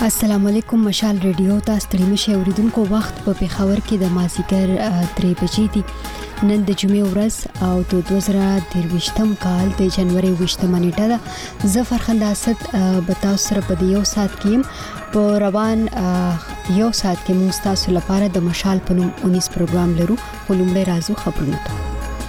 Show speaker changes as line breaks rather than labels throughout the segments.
السلام علیکم مشال ریډیو ته ستړي مشه اوریدونکو وخت په پیښور کې د مازیګر 3 بجې دي نن د جمعې ورځ او د 2023م کال د جنوري 28 نیټه ده ظفر خنداسد بتاو سره په یو سات کې په روان یو سات کې موږ تاسو لپاره د مشال په نوم 19 پروګرام لرو ولومړی راځو خبرونه ته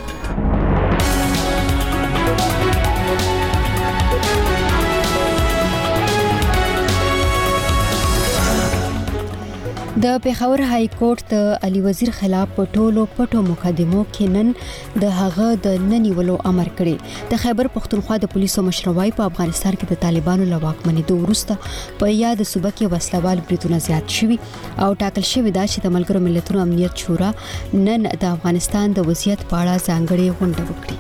د پیښور های کورټ د علي وزیر خلاف په ټولو پټو مقدمو کې نن د هغه د ننیولو امر کړی د خیبر پختونخوا د پولیسو مشروي په افغانستان کې د طالبانو له واکمنۍ وروسته په یاد صوبه کې وسلوال بریدونه زیات شوي او ټاکل شوی دا چې د ملګرو ملتونو امنیت شورا نن د افغانستان د وضعیت په اړه ځانګړې غونډه وکړي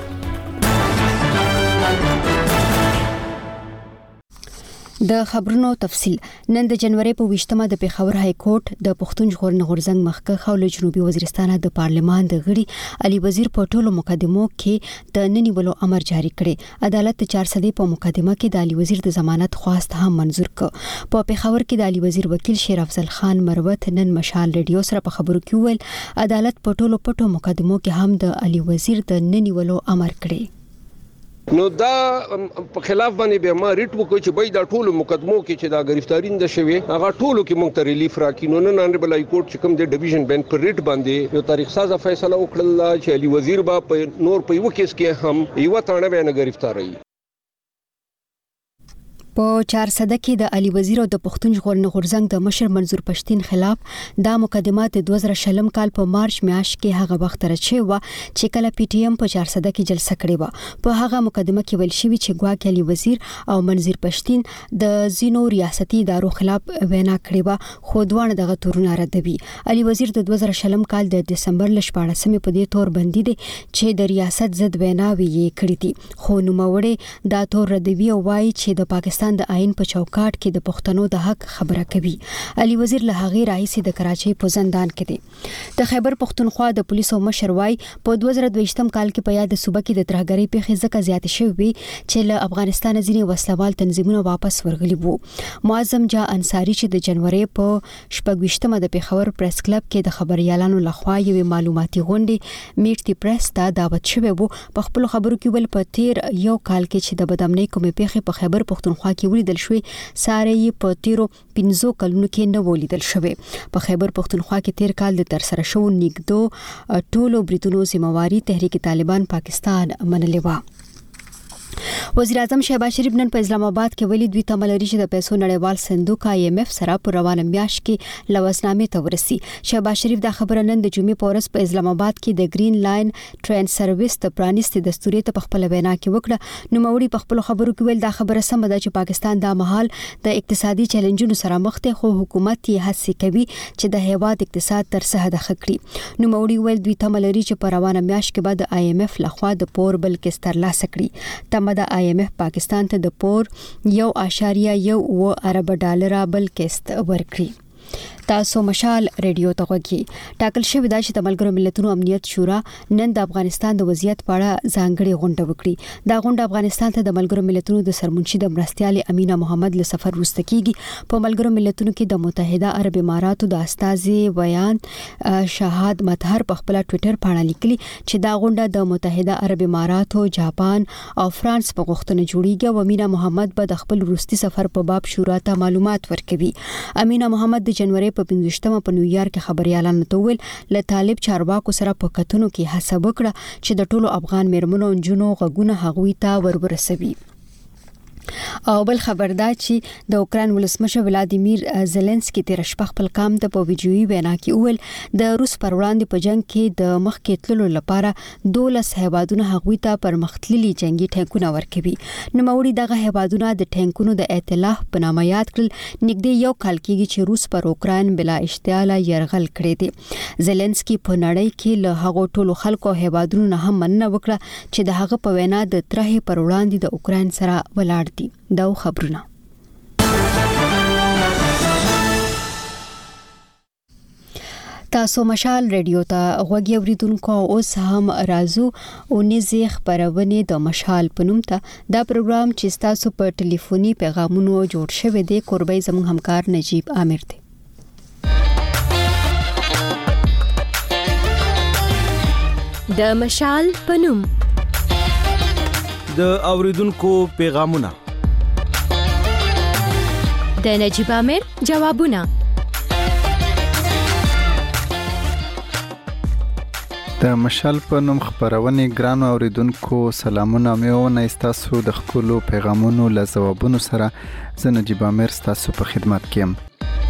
د خبرونو تفصيل نن د جنوري په 28مه د پیښور های کورټ د پښتون ژغورنې غورځنګ مخکښ او جنوبي وزیرستان د پارلمان د غړي علي وزیر په ټولو مقدمو کې د ننیولو امر جاری کړی عدالت د 400 په مقدمه کې د علي وزیر د ضمانت خواست هم منزور کړ په پیښور کې د علي وزیر وکیل شیر افضل خان مروت نن مشال ریډیو سره په خبرو کې ویل عدالت په ټولو پټو مقدمو کې هم د علي وزیر د ننیولو امر کړی
نو دا په خلاف باندې به ما ریټ وکړ چې بای دا ټولو مقدمو کې چې دا گرفتارین د شوی هغه ټولو کې مونږ ته ریلیف راکې نو نن انریبل های کورټ چې کوم د ډیویژن بنچ پر ریټ باندې یو تاریخ سازه فیصله وکړه چې علي وزیر با په نور په یو کیس کې هم یو تانه به نه گرفتاری
په 400 کې د علي وزیر او د پښتون ژغورنې غورځنګ د مشر منظور پښتين خلاف دا مقدمات د 2000 کال په مارچ میاشت کې هغه وخت راچې و چې کله پی ټی ایم په 400 کې جلسه کړې و په هغه مقدمه کې ویل شوی چې ګواکې علي وزیر او منظور پښتين د زینو ریاستي ادارو خلاف وینا کړې و خو دوه دغه تورونه ردوي علي وزیر د 2000 کال د دسمبر ل 14مې په دې تور بندي دي چې د ریاست ضد ویناوي یې کړې دي خو نو موري دا تور ردوي او وايي چې د پاکستان د آئین په چوکاټ کې د پښتنو د حق خبره کوي علي وزیر له هغه راهیسې د کراچۍ په زندان کې دی د خیبر پختونخوا د پولیسو مشر وای په 2023م کال کې په یاد صوبه کې د ترهګرۍ پیښې ځکه زیات شوې چې له افغانستان ځینې وسلوال تنظیمونه واپس ورغلي وو معظم جا انصاری چې د جنوري په 28مه د پیښور پریس کلب کې د خبريالانو لخوا یو معلوماتي غونډه میټ دی پریس ته دعوت شوی وو په خپل خبرو کې ول په تیر یو کال کې چې د بدامنۍ کومې پیښې په خیبر پختونخوا کې ولیدل شوې ساره یې په تیرو 15 کلونو کې نه ولیدل شوې په خیبر پختونخوا کې تیر کال د تر سره شو نګدو ټولو بریټونو ذمہواری تحریک طالبان پاکستان منلې و وزیر اعظم شهباز شریف نن په اسلام آباد کې ویلي دوی تمه لري چې د پیسو نړیوال صندوق IMF سره په روانه میاشت کې لوسنامې ته ورسي شهباز شریف دا خبره نن د جمعې په ورځ په اسلام آباد کې د گرین لاین ټرین سرویس د پرانیستي دستوري ته په خپل وینا کې وکړه نو موري په خپل خبرو کې ویل دا خبره سم ده چې پاکستان دا مهال د اقتصادي چیلنجونو سره مخ دی خو حکومت یې هڅه کوي چې د هیواد اقتصاد تر څه حد خکړي نو موري ویل دوی تمه لري چې په روانه میاشت کې بعد IMF لخوا د پور بل کې سترلاسه کړي د IMF پاکستان ته د پور 1.1 ارب ډالر بل قسط ورکړي تاسو مشال ریډیو ته غوږی ټاکل شوی دا چې د ملګرو ملتونو امنیت شورا نن د افغانستان د وضعیت په اړه ځانګړې غونډه وکړي دا غونډه افغانستان ته د ملګرو ملتونو د سرمنشي د مرستيال امینه محمد له سفر وروسته کیږي په ملګرو ملتونو کې د متحده عرب اماراتو د استازي بیان شهاد مطهر په خپل ټوئیټر باندې لیکلي چې دا غونډه د متحده عرب اماراتو جاپان او فرانس په غوښتنه جوړیږي او امینه محمد به د خپل وروستي سفر په باب شورا ته معلومات ورکوي امینه محمد د جنوري په 15مه په نیویارک کې خبريالانو ته ویل له طالب چارواکو سره په کتنو کې هڅه وکړه چې د ټولو افغان میرمنو او جنونو غږونه هغوی ته ورسوي او بل خبردار چې د اوکران ولسمشر ولادیمیر زيلنسکي تیر شپه خپل کام د په ویډیوي وینا کې ویل د روس پر وړاندې په جنگ کې د مخ کې تللو لپاره 12 هیوادونه هغوی ته پرمختللي جنگي ټینکونه ورکوي نو موري دغه هیوادونه د ټینکونو د ائتلاف په نامه یاد کړل نږدې یو کال کېږي چې روس پر اوکران بلا اشتعال يرغل کړی دی زيلنسکي په نړۍ کې له هغو ټولو خلکو هیوادونو نه هم مننه وکړه چې د هغه په وینا د ترهې پر وړاندې د اوکران سره ولاړ دي دا خبرونه تاسو مشال ریډیو ته غوږی اوریدونکو اوس هم رازو او نزي خبرونه د مشال پنوم ته دا پروګرام چې تاسو په ټلیفوني پیغامونو جوړ شوی دی قربای زموږ همکار نجیب عامر دی
د مشال پنوم
د اوریدونکو پیغامونه
د نجیب عامر جوابونه
د مشال په نوم خبرونه ګرانو اوریدونکو سلامونه مېونه تاسو د خپل پیغامونو له جوابونو سره زه نجیب عامر تاسو په خدمت کې یم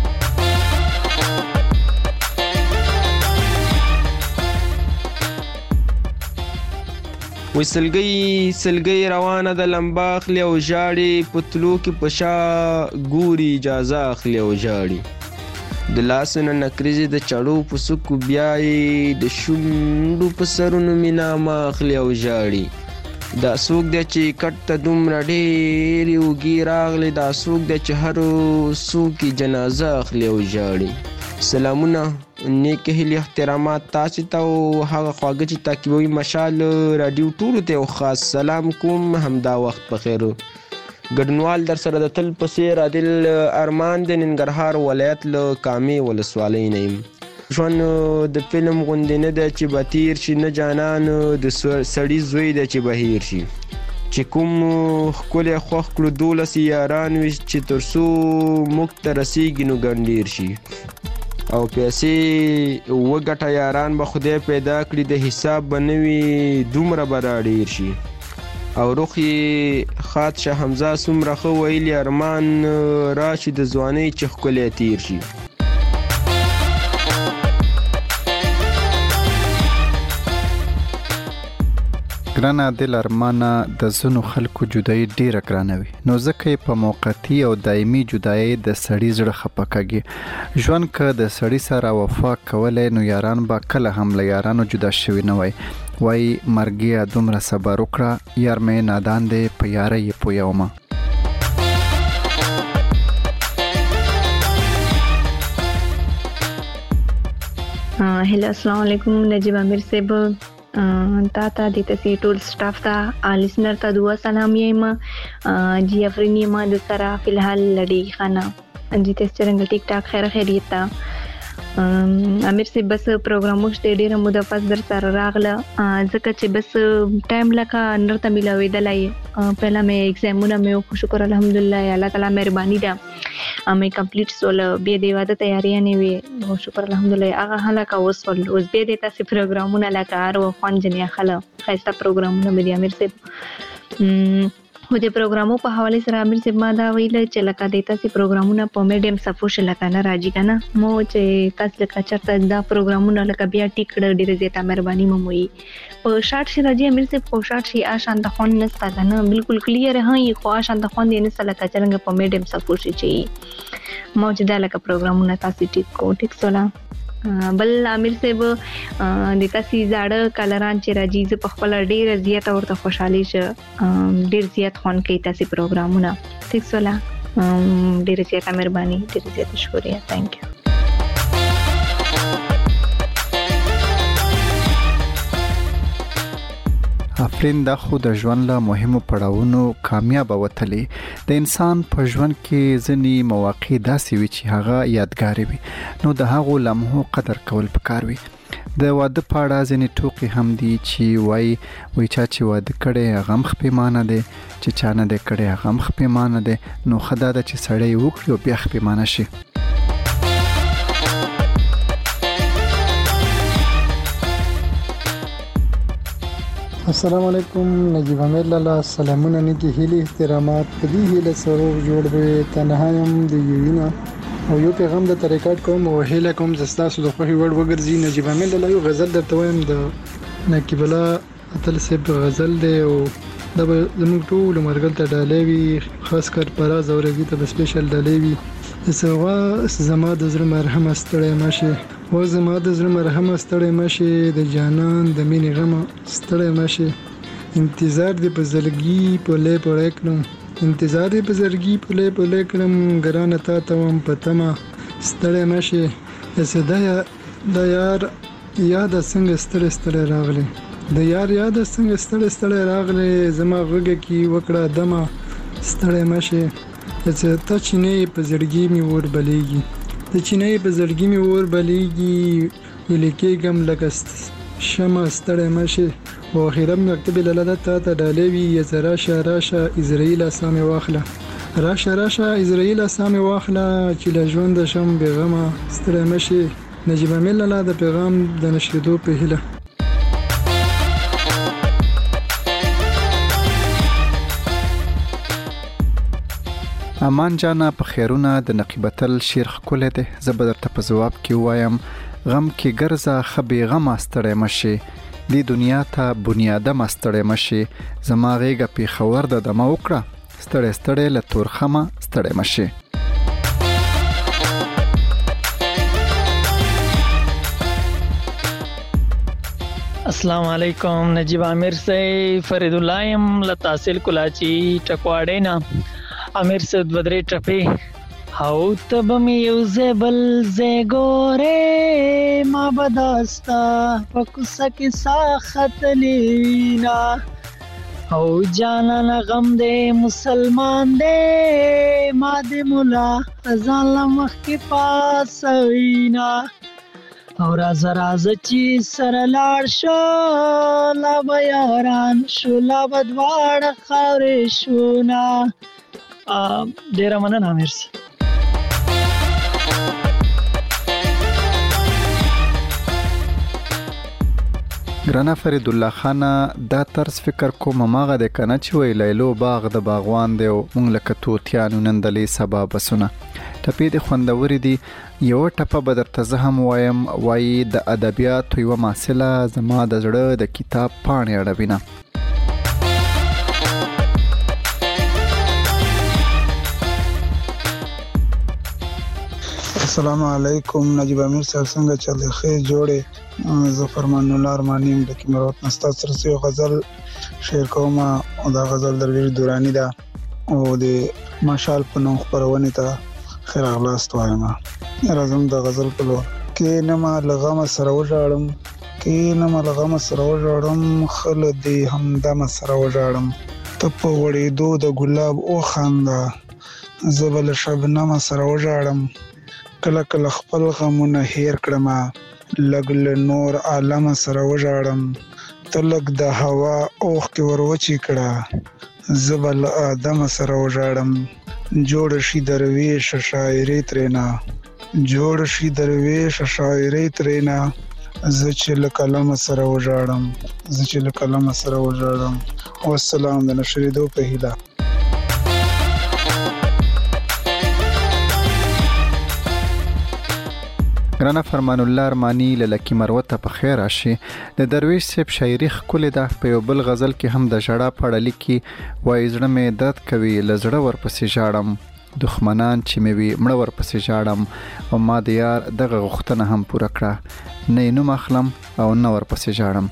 وسلګي روانه د لمباخلی او جاړي پتلو کې پشا ګوري اجازه اخلي او جاړي د لاسونو نکریزي د چړو په سکو بیاي د شوندو په سرونو مینا ما اخلي او جاړي دا سوق د چې کټ دومره ډېری وګي راغلي دا سوق د چې هر سوق جنازه اخلي او جاړي سلامونه نیک هیله احترامات تاسو ته او هغه خواږه چې تاکیوي مشال رادیو ټول ته خاص سلام کوم همدا وخت په خیر ګډنوال در سره د تل پسې عادل ارمان د ننګرهار ولایت له کامي ولسوالۍ نیم ژوند د فلم غوندنه د چې بتیر شي نه جانان د سړی زوی د چې بهیر شي چې کوم خپل خوخ کړو دولس یاران وي چې ترسو مکت رسیږي نو ګندیر شي او پیسې وګټه یاران به خدای پیدا کړی د حساب بنوي دومره براډیر شي او روخي خاطشه حمزه سمره خو ویلی ارمان راشد ځواني چې خپل تیر شي
ګرانه دل ارمانه د زونو خلکو جدای ډیره ګرانوي نو ځکه په موقتی او دایمي جدای د سړی زړه خپکاږي ژوند که د سړی سره وفا کولای نو یاران با کله هم له یارانو جدا شوی نه وای مرګیا دومره صبر وکړه یار مې نادان دی په یاري پویومه
هله السلام علیکم نجیب عامر صاحب تا د تاسو ټول سټاف ته لیسنر ته دعا سلام یم جی افرینی ما د سره فلحال لړی خانه جی تاسو څنګه ټیک ټاک خیریت تا امیر صاحب بس پروګرامونه ډېر موده پس در سره راغله ځکه چې بس ټایم لکه نرته ملاوي دلای پهلا مې ایگزامونه مې شکر الحمدلله الله تعالی مهرباني ده مې کمپلیټ سول به د واده تیاری نه وي شکر الحمدلله هغه هلاکه اوس به د تاسو پروګرامونه لکه ارو خوان جنیا خله خاصه پروګرامونه مې امیر صاحب خو د پروګرامو په حواله سره امیر صاحب ما دا ویل چې لکه د تاسو پروګرامونه په میډیم سپوش لکه نه راځي کنه مو چې تاسو لکه چرته دا پروګرامونه لکه بیا ټیکړه ډیره زیاته مهرباني موي په شارټ شي راځي امیر صاحب په شارټ شي آشان د خون نستا کنه بالکل کلیر هي خو آشان د خون دې نستا لکه څنګه په میډیم سپوش شي موجوده لکه پروګرامونه تاسو ټیک سولا بل امیر صاحب د تاسو زاړه کالران چې راځي په خپل ډیر زیات اورته خوشحالي شه ډیر زیات خون کوي تاسو پروګرامونه ټیک سولا ډیر زیات مهرباني ډیر زیات شکریہ ثانک یو
افرین دا خو د ژوند له مهمو پړاوونو کامیاب وتلی د انسان په ژوند کې ځینی مواقع داسې وي چې هغه یادګار وي نو د هغو لمحو قدر کول پکار وي د واده پاړه ځینی ټوکی هم دي چې وای چې واده کړي هغه مخ پیمانه دي چې چانه دې کړي هغه مخ پیمانه دي نو خدای د چې سړی وکړي او بیا خ پیمانه شي
السلام علیکم نجیب عامر لاله سلامونه نیکی هیله احترامات په دې هیله سره جوړ به تنهایم د یوینا او یو پیغام د ریکارډ کوم او هیله کوم زستاسو د خوخي وړ وګرځي نجیب عامر لاله یو غزل درته وایم د نقیب الله اتل سیب غزل دی او د زموږ ټول مرګل ته ډالې وی خاص کر پراز اورګي ته سپیشل ډالې وی سوا زما د زړه مرهم استړې ماشه و زما د زړه مرهم استړې ماشه د جانان د مینې غم استړې ماشه انتظار دې په زلګي په لې پړې کړم انتظار دې په زلګي په لې کړم ګرانه تا ته هم پتما استړې ماشه صدایا د یار یاد څنګه ستړي ستړي راغلي د یار یاد څنګه ستړي ستړي راغلي زما غږ کې وکړه دمه ستړي مشه چې ته چینه په زړګي می ور بلېږي د چینه په زړګي می ور بلېږي ولیکې ګم لګست شمه ستړي مشه او اخیرا مکتب لاله ته ډالوي یا راشه راشه اسرائیل سامي واخله راشه اسرائیل سامي واخله چې له ژوند شم بیغمه ستړي مشه نجیب امیر لاله د پیغام د نشریدو په هیله.
امان جانا په خیرونه د نقیبتل شیر خکوله ده زبر درته په جواب کې وایم غم کې ګرځه خبي غم استړې مشي دی دنیا ته بنیاده مستړې مشي زما غېګه په خور د دمه وکړه ستړې ستړې له تورخمه ستړې مشي.
السلام علیکم نجیب امیر سے فرید الله ام له تحصیل کلاچی ټکواړې نه امیر سے بدرې ټپې او تب می یو زبل زګوره ما بداستا پکوسه کې ساخت لینا او جانا غم دې مسلمان دې ما دې مولا ظالم کې پاسوینا او راز چې سره لاړ شو لا بیاران شو لا بدواړ خاورې شونا ډیر مننه امیر سي.
ګرانه فرید الله خان دا طرز فکر کوم ماغه د کنه چې وی لیلو باغ د باغوان دی او مونږ لکه توتیانو نندلې سبا بسونه ټپې د خوندوري دي یو ټپه بدر ته زهم وایم وای د ادبیات یو مسله زما د زړه د کتاب پاڼې اړوینه.
السلام علیکم نجیب امیر صاحب څنګه چل خیر جوړه زه فرمان الله ارمانیم د کیمروت نستا سرسیو غزل شعر کوم او دا غزل درویش دورانی دا او د مشال په نوم خبرونه ته خیر اغلاست وایم راځم د غزل په لور کې نما لغم سره وژاړم خل دې همدم سره وژاړم ته په وړې دو د ګلاب او خندا زبل شبنم سره وژاړم کله کله خپل غمونه هیر کړم لګل نور عالم سره وژاړم تلک د هوا اوخ کې وروچی کړه زبل ادم سره وژاړم جوړ شي درویش شاعری ترینا زچل کلم سره وژاړم والسلام د نشریدو په هیله.
ګرانه فرمان الله ارمانی لکی مروته په خیر راشي د درویش صاحب شاعري خکول ده په یو بل غزل کې هم د ژړا پړه لیکي وای زړه مې درد کوي لزړه ورپسې ژاړم دښمنان چې مې وي مړه ورپسې ژاړم او ما د یار دغه غوښتنه هم پوره کړه نه نوم اخلم او نه ورپسې ژاړم.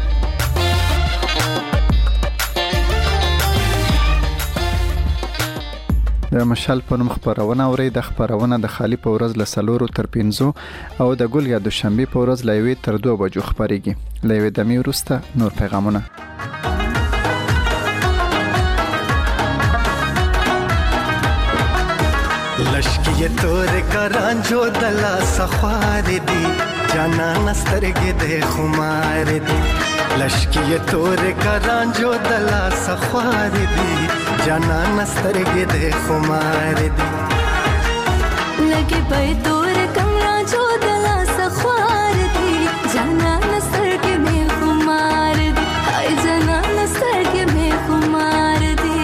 د مشال په نوم خبرونه اوري د خبرونه د خالی په ورځ له 4 تر 5 او د ګل یا دوشنبه په ورځ له 1 تر 2 بجو خبريږي له دمي ورسته نور پیغامونه.
لشکی تور کرانجو دلا سخوار دی جانا نسترګې د خمار دی لشکی تور کرانجو دلا سخوار دی جانا نسترګې د خمار دی
لګي په تور کرانجو دلا سخوار دی جانا نسترګې د خمار دی ای جانا نسترګې د خمار دی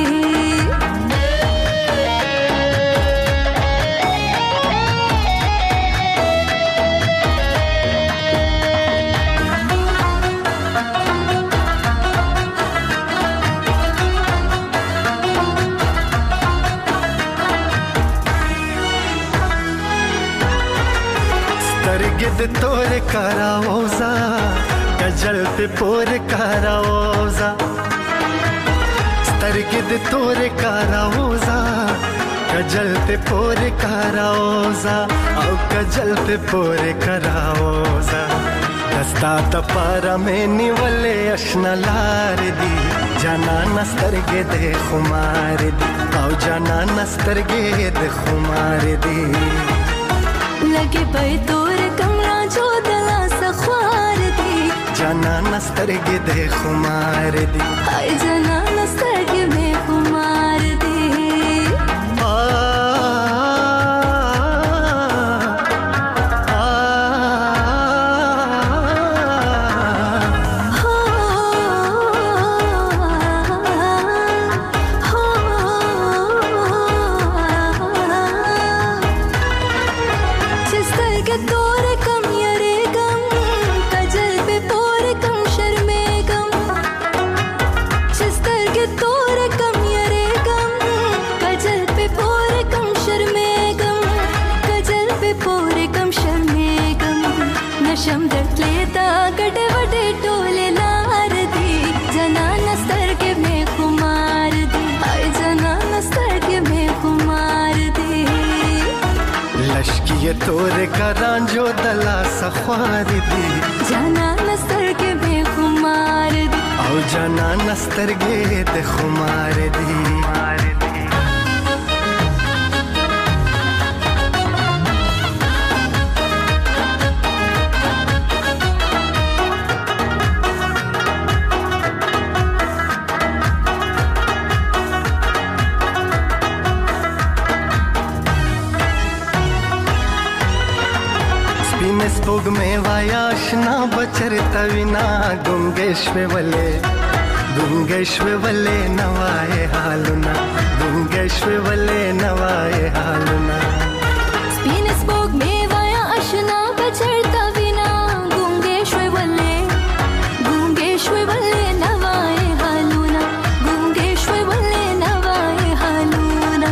د تور کاراوزا کجل په پور کاراوزا سترګې د تور کاراوزا کجل ته پورې کاراوزا او کجل ته پورې کراوزا دستا ته پارا مې نیولې اشنا لار دی جانان سترګې دې خمار دی او جانان سترګې دې خمار دی
لګي پي تور کمرا جو دلا سخوار دی
جانان سترګې دې خمار دی
هاي جانان سترګې مې خمار دی शम दटले ता गटे वटे टोले लार दी जनान स्तर के में कुमार दी आय जनान स्तर के में कुमार दी
लश्की तोरे करां जो दला सख्वार दी
जनान स्तर के में कुमार दी
औ जनान स्तर गे ते खुमार दी स्पोग में वायाशना बचरता विना गुंगेश्वे वले नवाए हालुना गुंगेश्वे वले नवाए हालुना
स्पिन स्पोग में वायाशना बचरता विना गुंगेश्वे वले नवाए हालुना गुंगेश्वे वले नवाए हालुना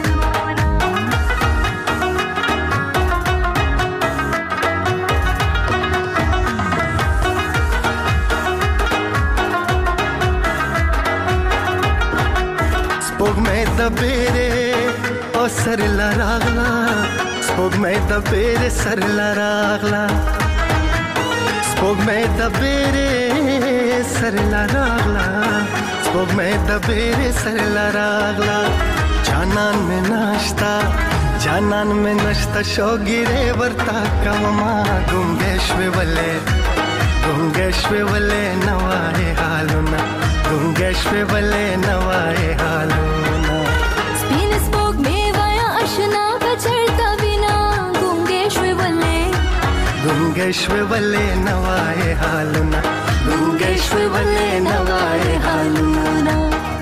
स्पोग में दबेरे ओ सर लरागला स्पोग में दबेरे सर लरागला स्पोग में दबेरे सर लरागला स्पोग में दबेरे सर लरागला जानन में नश्ता शोगिरे वर्ता कवमा गुंगेश्वे वले नवाए हालुना गुंगेश्वे वले नवाए हालुना
स्पिन स्पोग में वाया अशना बचरता विना गुंगेश्वे
वले नवाए हालुना गुंगेश्वे वले नवाए हालुना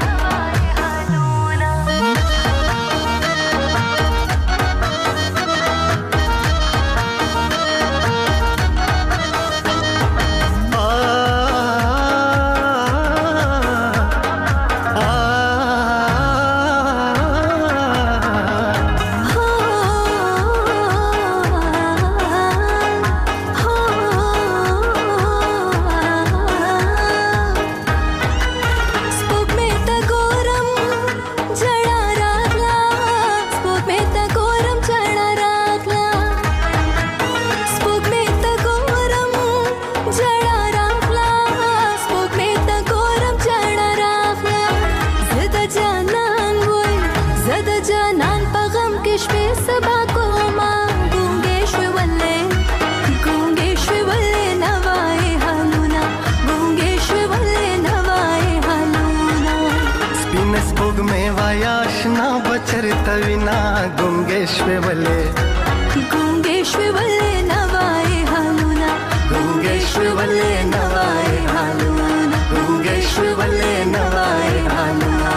बचरता विना गुंगेश्वे वले
नवाए हालुना
गुंगेश्वे वले नवाए हालुना गुंगेश्वे वले नवाए हालुना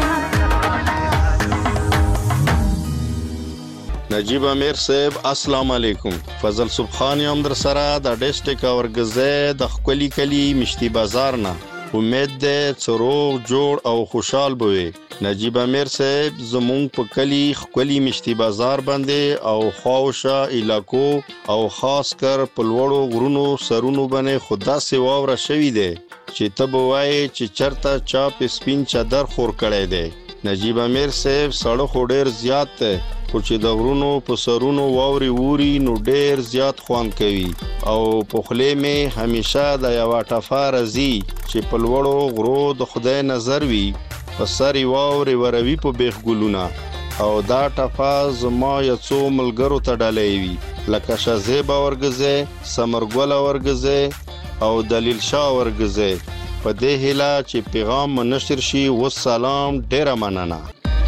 नजीब आमिर साहब अस्सलाम वालेकुम फजल सुबहान यम در سره د ډیسټریکټ اورګزه د خپلی کلی مشتي بازار نه امید ده څروغ جوړ او خوشحال بوي نجیب امیر صاحب زمون په کلی خپلی مشتي بازار باندې او خواوشه علاقو او خاص کر پلوړو غرونو سرونو باندې خدا سیوا ور شوی دی چې تبوای چې چرته چا په سپین چادر خور کړي دی نجیب امیر صاحب سړک خو ډیر زیات دی خو چې د غرونو په سرونو واوري ووري نو ډیر زیات خوند کوي او په خولې مې همیشه د یوه ټفه راځي چې په لوړو غرو د خدای نظر وي په سر یې واورې وروي په بیخ ګلونه او دا ټفه زما یو څو ملګرو ته ډالۍ وي لکه شازیبه ورګزی ثمرګله ورګزی او دلیل شاه ورګزی په دې هیله چې پیغام نشر شي والسلام ډیره مننه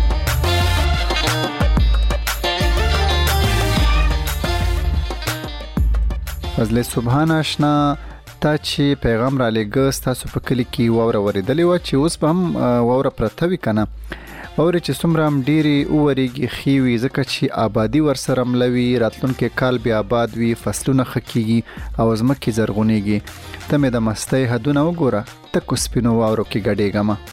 فضل سبحان آشنا تا چې پیغام را لګ تاسو په کلی کې واوره ورېدلې و چې اوس به هم واوره پرته وي کنه واورې چې څومره هم ډېرې وورېږي ښې وي ځکه چې آبادي ورسره ملوي راتلونکی کال بیا آباد وي فصلونه ښه کېږي او ځمکې زرغونېږي ته مې د مستۍ حدونه وګوره تکو سپینو واورو کې ګډېږمه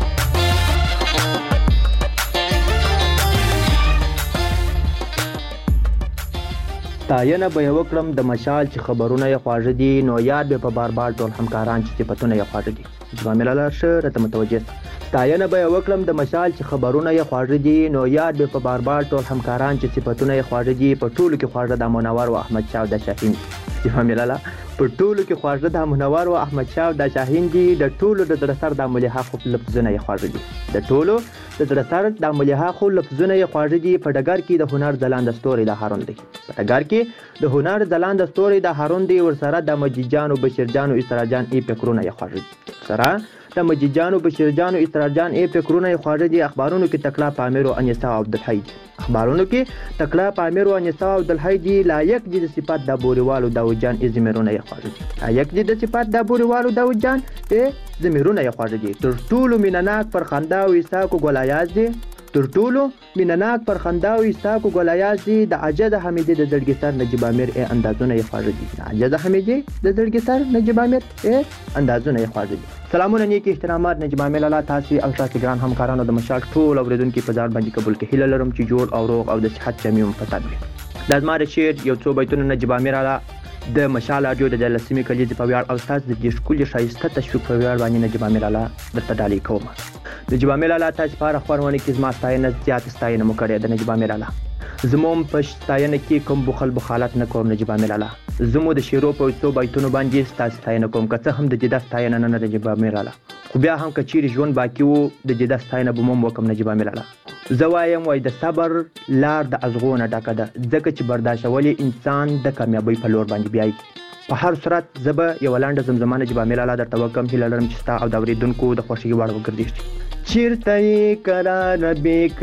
ستاینه به یې وکړم د مشال چې خبرونه یې خواږه دي نو یاد به په بار بار ټول همکاران چې صفتونه یې خواږه دي جوامل الله شه راته متوجه ستاینه به یې وکړم د مشال چې خبرونه یې خواږه دي نو یاد به په بار بار ټول همکاران چې صفتونه یې خواږه دي په ټولو کې خواږه د منور او احمد شاه او د شاهین جوامل الله په ټولو کې خواږه د منور او احمد شاه او د شاهین دي د ټولو د درسر د مليحه خو لفظونه یې خواږه دي د ټولو د درسر د مليحه خو لفظونه یې خواږه دي په ډګر کې د هنر ځلاند ستوري د هارون دی په ډګر کې د هنر ځلاند ستوري د هارون دی ورسره د مجید جان او بشیر جان او اسرا جان ای فکرونه یې خواږه دي سره د مجید جان او بشیر جان او اسرا جان ای فکرونه یې خواږه دي اخبارونو کې تکلا پامیر او انیسا او عبدالحی اخبارونو کې تکلا پامیر او انیسا او عبدالحی دي لایق دي د صفات د بوریوالو داود جان ازمیرونه یې خواږه دي لایق دي د صفات د بوریوالو داود جان زمیرونه یې خواږه دي تر ټولو مینناک پر خندا او اساکو ګلایاز دي تر ټولو مینناک پر خندا او اساکو ګلایاز دي د عجز حمیدی د زړګي سر نجیب امیر اندازونه یې خواږه دي د عجز حمیدی د زړګي سر نجیب امیر اندازونه یې خواږه دي سلامونه نیک احترامات نجیب امیر الله تاسو او تاسو ګران همکارانو د مشال ټول اوریدونکو په ځان باندې قبول کې هیله لرم چې جوړ او روغ او د صحت جميع فساد وي لازم شعر یو څو بیتونه نجیب امیر الله د مشال رادیو د جلسمي کلیزي په ویاړ او تاسو د دې ښکلي شایسته تشویق په ویاړ باندې نجیب امیر الله درته ډالۍ کوم نجیب امیر الله تاسو په خبرونه کې زما ستاینه زیات ستاینه مو کړې د نجیب امیر الله زموم په ستاینه کې کوم بخل بخالت نه کوم نجیب امیر الله زمو د شیرو په څو بیتونو باندې تاسو ستاینه کوم که څه هم د جدا ستاینه نه نجیب امیر الله خو بیا هم کچیر ژوند باقی وو د جدا ستاینه به مو وکم نجیب امیر الله زوایم وای د صبر لار د ازغونه ډکه ده ځکه چې برداشتولې انسان د کامیابی په لور باندې بیاي په هر صورت زبه یو لاندې زمزمانه نجیب امیر الله درته وکم هیله لرم چې تاسو او د اوریدونکو د خوشي وړ وګرځي چیرته قرار بے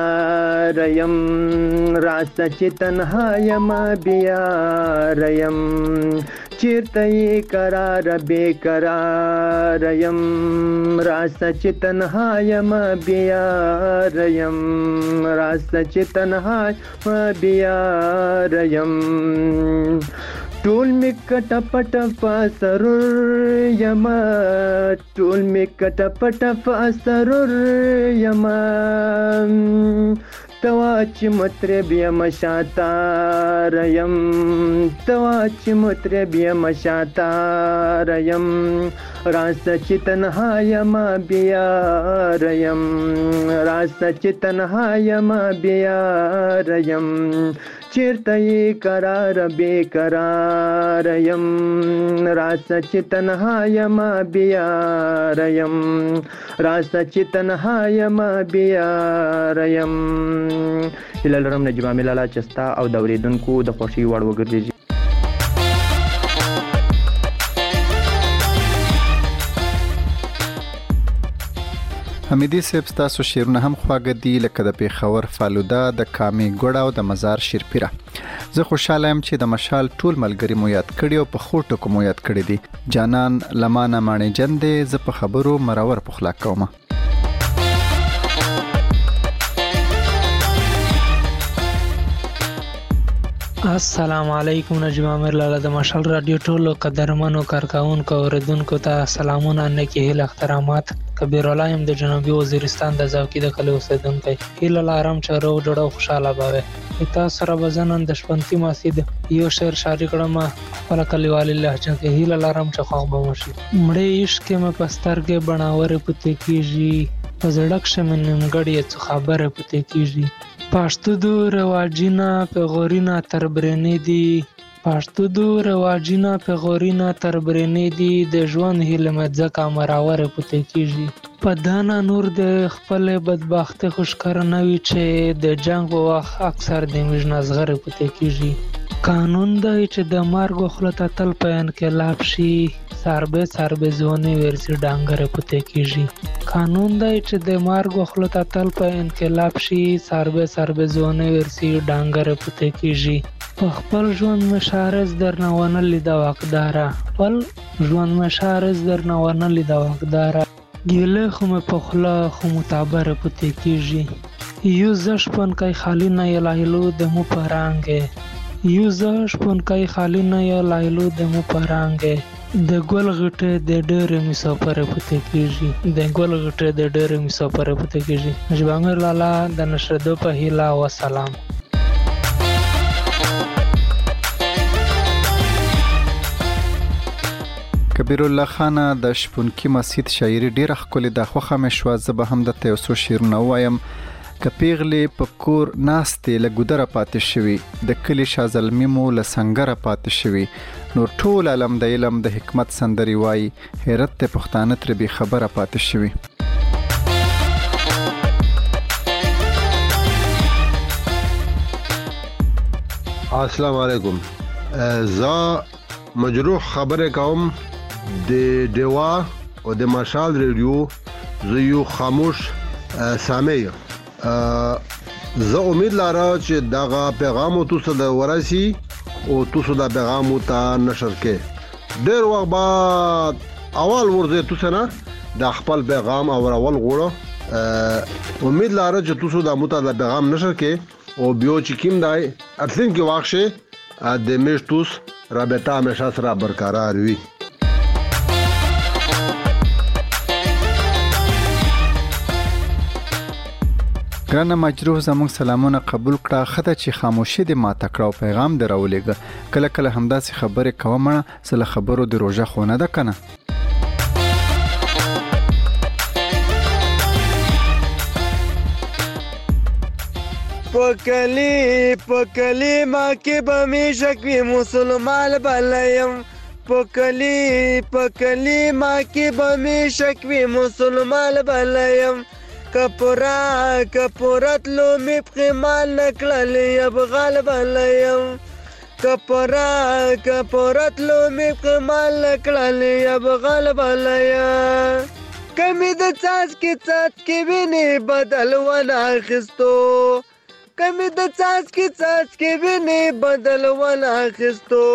قرار یم راست چې تنها یم بیا یم چیرته قرار بے قرار یم راست چې تنها یم بیا یم راست چې تنها بیا یم ټول می کټ پټ فسرور یما ټول می کټ پټ فسرور یما توا چې مطرب یم شاتار یم توا چې مطرب یم شاتار یم راست چې تنها یم بیا یم راست چې تنها یم بیا یم چیرته قرار بے قرار یم راست چې تنها یم بیا یم راست چې تنها یم بیا یم هیله لرم نجیب امیر الله چې ستا او د اوریدونکو د خوښۍ وړ وګرځي
حمیدی صاحب تاسو شعرونه هم خواږه دي لکه د پیښور فالوده د کامې ګوډه او د مزار شیرپیره زه خوشاله یم چې د مشال ټول ملګری مو یاد کړي او په خور ټکو مو یاد کړي دي جانان لمانه ماڼۍ جن دی زه په خبرو مرور پخلا کوم
السلام علیکم نجیب امیر الله د مشال رادیو ټولو قدرمنو کارکونکو اوریدونکو ته سلامونه نیک هیله احترامات کبیر الله يم د جنوبي وزیرستان د زاوکی د کلی اوسیدونکی هیله لارم چې رو جوړو خوشاله باوي تاسو سره وزنن د شپنتی ماسید یو شعر شاعري کړم خپل کلیوالي لهجه کې هیله لارم چې خو به مشي مړې عشق مې پستر کې بناور پته کیږي په زړه کښې مې نیمګړې څه خبره پتې کېږي. پښتو د رواجونه پیغورونه تر برېنې دي، پښتو د رواجونه پیغورونه تر برېنې دي، د ژوند هیله مې ځکه مراوره پتې کېږي. په دانا نور د خپلې بدبختۍ خوشکر نه وي چې د جنګ په وخت اکثر د میژ نازغرې پتې کېږي. قانون دی چې د مرګ خوله ته تل په انقلاب شي، سربې ځوانې ورسي ډانګرې پتې کېږي. قانون دی چې د مرګ خوله ته تل په انقلاب شي، سربې ځوانې ورسي ډانګرې پتې کېږي. په خپل ژوند مې شارز درنه ونه لیده واکداره، خپل ژوند مې شارز درنه ونه لیده واکداره، ګیله خو مې په خوله خو متعبره پتې کېږي. یو زه شپونکی خالي نه یې لایلو د مو په رنګې، یو زه شپونکی خالي نه یې لایلو د مو په رنګې، د ګل غټې د ډېرې مسافرې پتې کېږي، د ګل غټې د ډېرې مسافرې پتې کېږي. نجیب امیر لالا د نشرېدو په هیله وسلام.
کبیر الله خان د شپونکي مسجد شاعري ډیره ښکلې ده، خوښه مې شوه. زه به هم درته یو څو شعرونه ووایم. که پیغلې په کور ناستې له ګودره پاتې شوي، د کلي شازلمي مو له سنګره پاتې شوي، نور ټول علم د علم د حکمت سندرې وایي، حیرت ته پښتانه ترې بې خبره پاتې شوي.
السلام علیکم. زه مجروح خبره کوم د دیوا او د مشال ریډیو. زه یو خاموش سامع. زه امید لرم چې دغه پیغام تاسو ته ورسي او تاسو دا پیغام ته نشر کړئ. ډېر وخت بعد اول ورځ تاسو نه د خپل پیغام اول غوړو. امید لرم چې تاسو دا متعال پیغام نشر کړئ او بیا چې کیم دی ارتین کې واښه د میشتوس رابطه همیشه سره برقرار وي.
ګرانه مجروح زموږ سلامونه قبول کړه. خطه چې خاموشي دې ماته کړه او پیغام دې راولېږه. کله کله همداسې خبرې کوه مړه، څه له خبرو د روژه خو نه ده که نه.
پکلی ما کې به می شکوي مسلمان بلایم، پکلی ما کې به می شکوي مسلمان بلایم، کپورت لو می پخیمان نکلل یبغال بلایم، کپورت لو می پخیمان نکلل یبغال بلایم، کمی د څاڅکي ویني بدل ونه اخیستو، کمی د څاڅکي ویني بدل ونه اخیستو،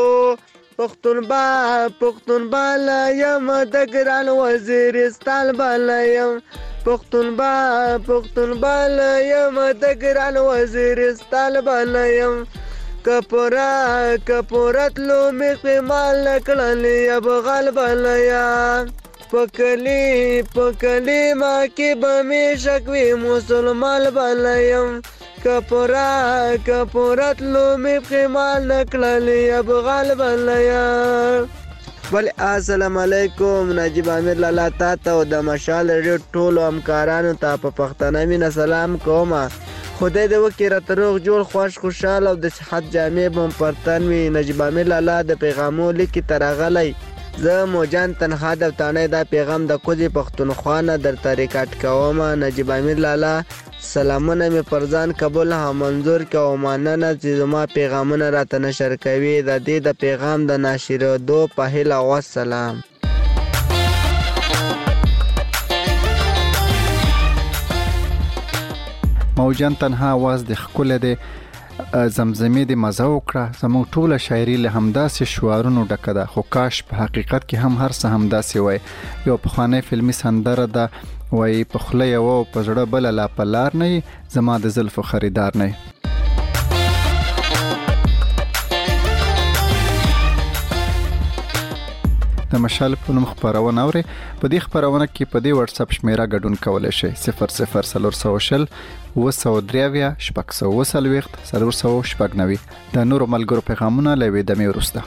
پښتون بالایم د ګران وزیرستان بالایم، پښتون بالایم د ګران وزیرستان بالایم، کپورت لو می قمال نکړل یبغال بالایم، پکلی ما کې به می شکوي مسلمان بالایم، کپورت لو می قمال نکړل یبغال بالایم. بله السلام علیکم. نجیب امیر لالا تا ته او د مشال ریډیو ټولو همکارانو ته په پښتنه مینه سلام کوم. خدای دې وکړي راته روغ جوړ خوشحاله او د صحت جامې به هم پر تن وي. نجیب امیر لالا د پیغامو لیکي ته راغلی. زه موجان تنها د تانه دا پیغام د کوزي پښتونخوا نه درته ریکارډ کوم. نجیب امیر لالا سلامونه مې پر ځان قبول هم منظور که او مننه چې زما پیغامونه راته نشر کوي. د دې د پیغام د ناشرېدو په هیله وسلام.
موجان تنها आवाज د ښکلی دی، زمزمې د مزه وکړه. زموږ ټوله شاعري له همداسې شعارونو ډکه ده، خو کاش په حقیقت کې هم هر څه همداسې وای. یو پخوانی فلمي سندره ده، وایي په خوله یوه او په زړه بله لا په لار نه یې، زما د زلفو خریدار نه یې. د مشال په نوم خپرونه اورئ. په دې خپرونه کې په دې واتساپ شمیره ګډون کولی شئ 0040 203 640 490. د نورو ملګرو پیغامونه له یوې دمې وروسته.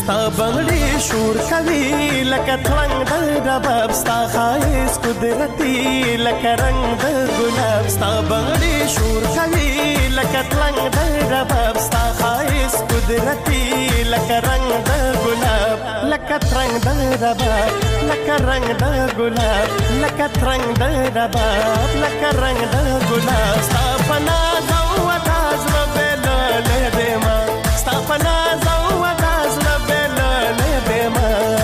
ستا بنگړي شور کوي لکه ترنګ د رباب ستا خایس قدرتي لکه رنگ د ګلاب ستا بنگړي شور کوي لکه ترنګ د رباب ستا خایس قدرتي لکه رنگ د ګلاب لکه ترنګ د رباب لکه رنگ د ګلاب لکه ترنګ د رباب لکه رنگ د ګلاب ستا پنا زو تاز ربل له دیما ستا پنا زو تاز ربل له دیما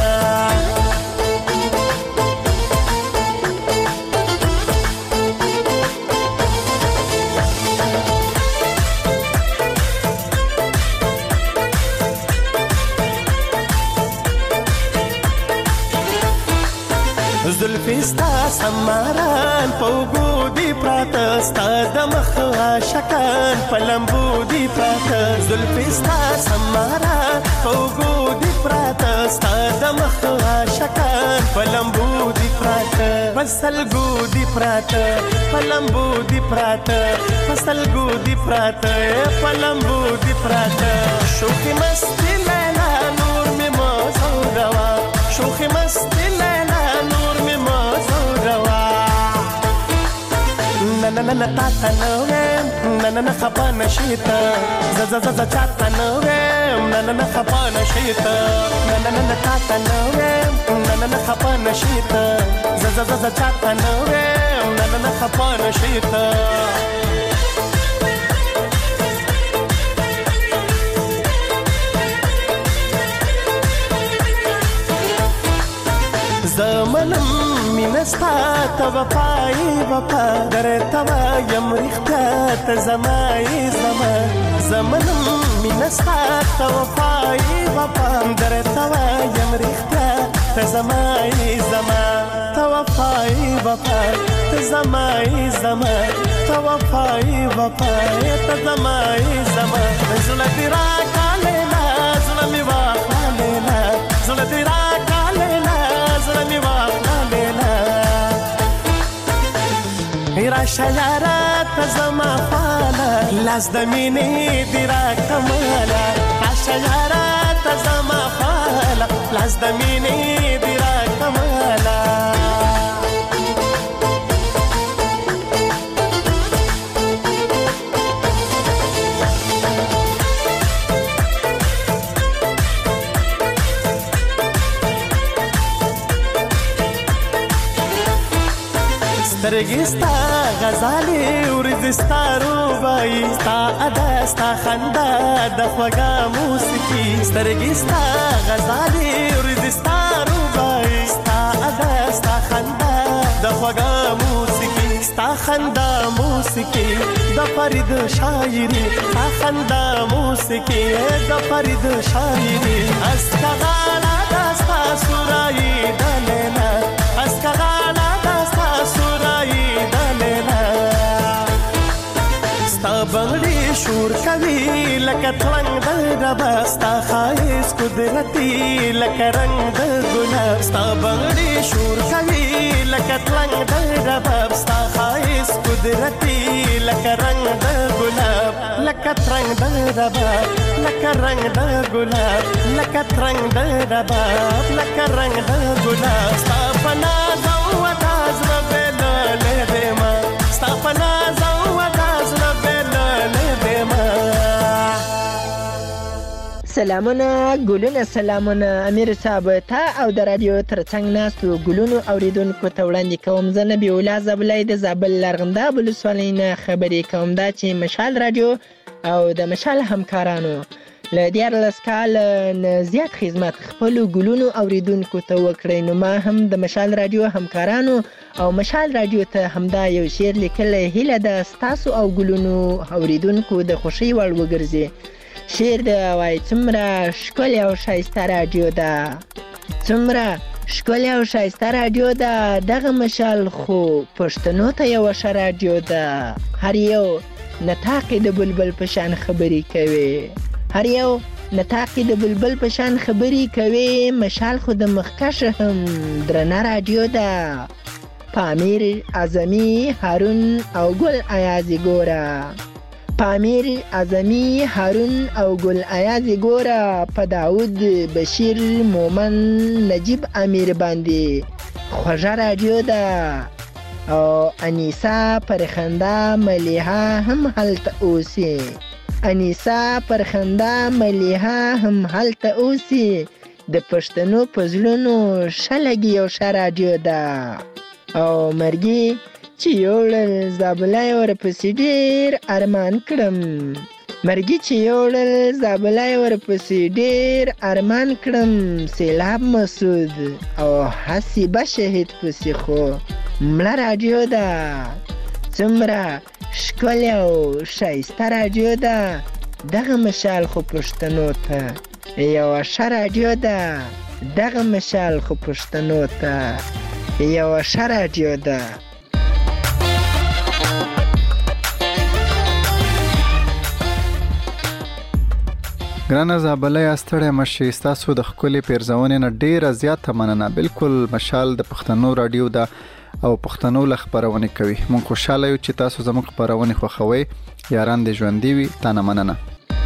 زلفی ستا سماران پوگو دی پراتا ستا دمخ عاشقان پلمبو دی پراتا زلفی ستا سماران پوگو دی پراتا ستا دمخ عاشقان پلمبو دی پراتا پسلگو دی پراتا پلمبو دی پراتا پسلگو دی پراتا پلمبو دی پراتا شوخی مستی لیلا نور می موزو روا شوخی مستی لیلا نور می موزو روا na na na ta ta no na na na khapa nashita za za za za cha ta no na na na khapa nashita na na na ta ta no na na na khapa nashita za za za za cha ta no na na na khapa nashita زمنم مینستا تا وفای وفا در توا یم رختا تا زمای زمان زمنم مینستا تا وفای وفا در توا یم رختا تا زمای زمان تا وفای وفا تا زمای زمان تا وفای وفا تا زمای زمان زلتی را کالینا زلمی واخالینا زلتی را کالینا زلمی واخالینا راشه یارا تزما فالا لاس د مینې دی را کمالا راشه یارا تزما فالا لاس د مینې دی را کمالا سترګې ستا غزالې ورځې ستا روبایي ستا ادا ستا خندا د خوږه موسیقي سترګې ستا غزالې ورځې ستا روبایي ستا ادا ستا خندا د خوږه موسیقي ستا خندا موسیقي د فرید شاعري ستا خندا موسیقي د فرید شاعري اسکا غاړه د ستا سورایي د لیلا اسکا غاړه د ستا سورایي د لیلا ستا بنگړي شور کوي لکه ترنګ د رباب ستا خایس قدرتي لکه رنگ د ګلاب ستا بنگړي شور کوي لکه ترنګ د رباب ستا خایس قدرتي لکه رنگ د ګلاب لکه ترنګ د رباب لکه رنگ د ګلاب لکه ترنګ د رباب لکه رنگ د ګلاب ستا پنا زو تاز ربل له دیما ستا پنا زو تاز ربل له دیما
سلامونه ګلونه سلامونه امیر صاحب ته او د رادیو ترڅنګ ناستو ګلونو اوریدونکو ته وړاندې کوم زه نبی الله زبلای د زابل لرغنده ولسوالۍ نه خبرې کوم دا چې مشال رادیو او د مشال همکارانو له 14 کال نه زیات خدمت خپلو ګلونو اوریدونکو ته وکړئ نو ما هم د مشال رادیو همکارانو او مشال رادیو ته همدا یو شعر لیکلی هیله ده ستاسو او ګلونو اوریدونکو د خوښۍ وړ وګرځي شعر د وای څومره ښکلې او ښایسته رادیو ده څومره ښکلې او ښایسته رادیو ده دغه مشال خو پښتنو ته یوه ښه رادیو ده هر یو نطاقې د بلبل په شان خبرې کوي هر یو نطاقې د بلبل په شان خبرې کوي مشال خو د مخکشه هم درنه رادیو ده په امیر اعظمي هارون او ګل ایازي ګوره پامیر اعظمي هارون او ګل ایاز ګوره په داود بشیر مومن نجیب امیر باندې خوږه راډیو ده او انیسا پرخنده ملیحه هم هلته اوسي انیسا پرخنده ملیحه هم هلته اوسي د پښتنو په زړونو ښه لګي یو ښه راډیو ده او مرګي چې یوړل زابلای ورپسې ډېر ارمان کړم مرګي چې یوړل زابلای ورپسې ډېر ارمان کړم سیلاب مسعود او حسیبه شهید پسې خو مړه راډیو ده څومره ښکلې او ښایسته راډیو ده دغه مشال خو پښتنو ته یوه ښه راډیو ده دغه مشال خو پښتنو ته یوه ښه راډیو ده
ګرانه زابلۍ ستړی مشي ستاسو د ښکلې پیرزونې نه ډیره زیاته مننه بالکل مشال د پښتنو راډیو ده او پښتنو له خپرونې کوي مونږ خوشحاله یو چې تاسو زموږ خپرونې خوښوئ یاران دې ژوندي وي تا نه مننه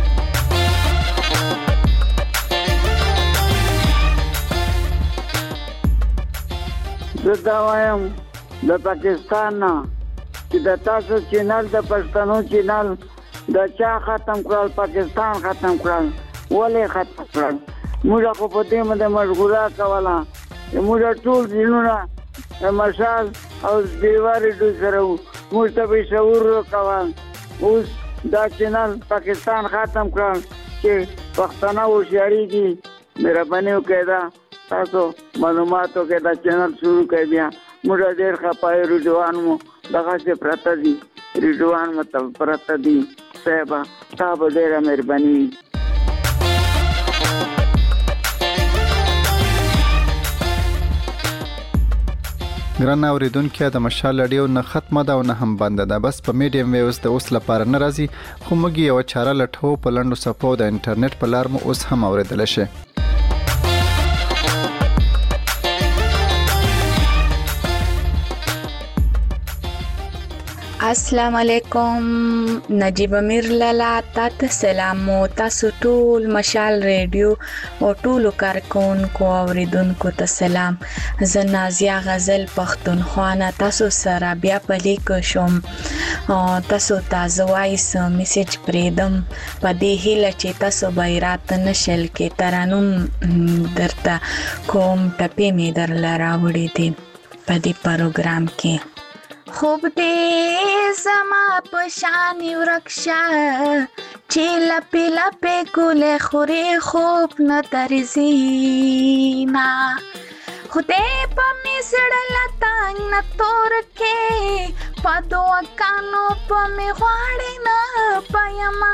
زه دا وایم د پاکستان نه چې د تاسو چینل د پښتنو چینل د چا ختم کړل پاکستان ختم کړل ولې ختم کړل موږ خو په دې باندې مشغوله کوله موږ ټول ځینونه مشال او دیوارې دوی سره موږ ته به شعور کول اوس دا چینل پاکستان ختم کړل چې پښتانه هوښیارېږي مهرباني وکړئ دا تاسو معلوماتو کې دا چینل شروع کړئ بیا موږ ډېر خپه یو رضوان مو دغسې پرته دي رضوان مطلب پرته دي صاحبه تا به ډېره مهرباني وي
ګرانه اوریدونکو د مشال راډیو نه ختمه ده او نه هم بنده ده بس په میډیم ویوز د اوس لپاره نه راځي خو موږ یو چاره لټو په لنډو صفحو د انټرنیټ په لار مو اوس هم اوریدل شي
السلام علیکم نجیب امیر لالا تاسو سلام تاسو ټول مشال ریډیو او ټول کارکونکو اوریدونکو ته سلام زه نازیه غزل پښتونخوا نه تاسو سره بیا پلیک شوم تاسو تاسو وایس میسج پریدم په دې هیله چې تاسو بیرات نشل کې ترانوم درته کوم ټپې می درل راوړې دي په دې پروګرام کې خوب دې زما پشانی ورکشا چې لپې لپې ګلې خورې خوب نه درځینا خدای په می سړله تنګ نه تور کې په دوه کانو په می غواړې نه پایما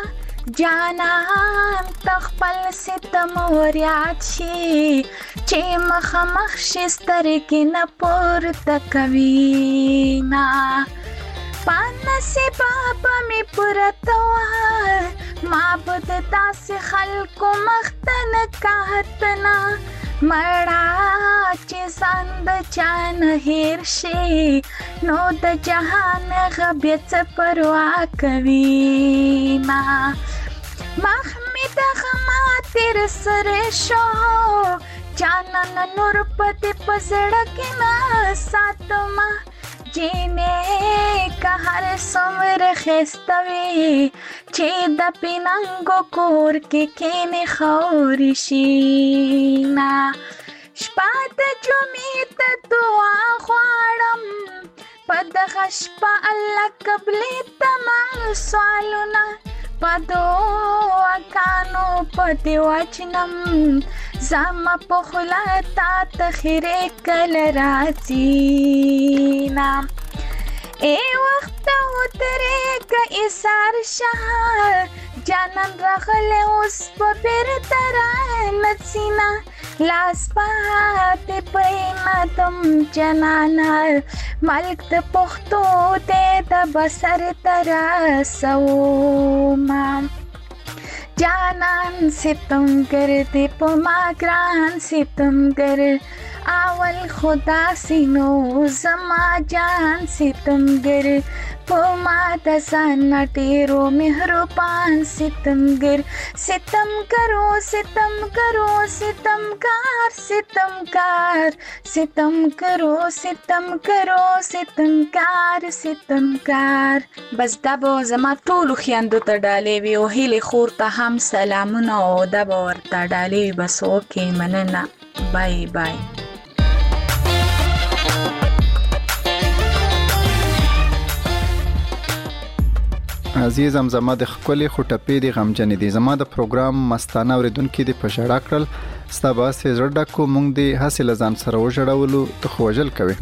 جانان تخپل ستم وریاد شي چې مخ شسترګې نه پورته کوي نه پانسې بابا می پرته ما بد داسې خلکو مختن کاتنا مړه چې ځان د چا نه هېر شي نو د جهان غبیه څه پروا کوي نه مخ مې دغه ماتې رسره شو جانان نور پدې په زړه کې نه ساتمه جینې که هر څومره ښایسته وي چې د پیننګو کور کې کښېنې خاورې شي نه شپه د جمعې ته دعا غواړم په دغه شپه الله قبلې تمام سوالونه په دعاګانو پدې وچنم زما په خوله تا ته خیرې کله راځي نه ای وخت ودرېږه ایثار شه جانان راغلی اوس به بېرته رانڅینه لاس پاتې پرېندم جانانه ملک د پښتو دی د بسر ته رسومه جانان ستمګر دی په ما ګران ستمګر اول خدا سينو زما جان ستمګر پما د ځان ډېرو مهربان ستمګر ستم کرو ستم کرو ستمکار ستمکار ستم کرو ستم کرو ستمکار ستمکار. بس دا به زما ټولو خویندو ته ډالۍ وي او هیلې خور ته هم سلامونه او دا به ورته ډالۍ وي. بس اوکې مننه. بای بای.
عزیزم زما د خپلې خټپې د غمجنې دي زما د پروګرام مستانه اوریدونکو د پښړا کړل ستا باسه زړه ډکو مونږ د حاصل ځان سره وژړولو ته خوجل کوي.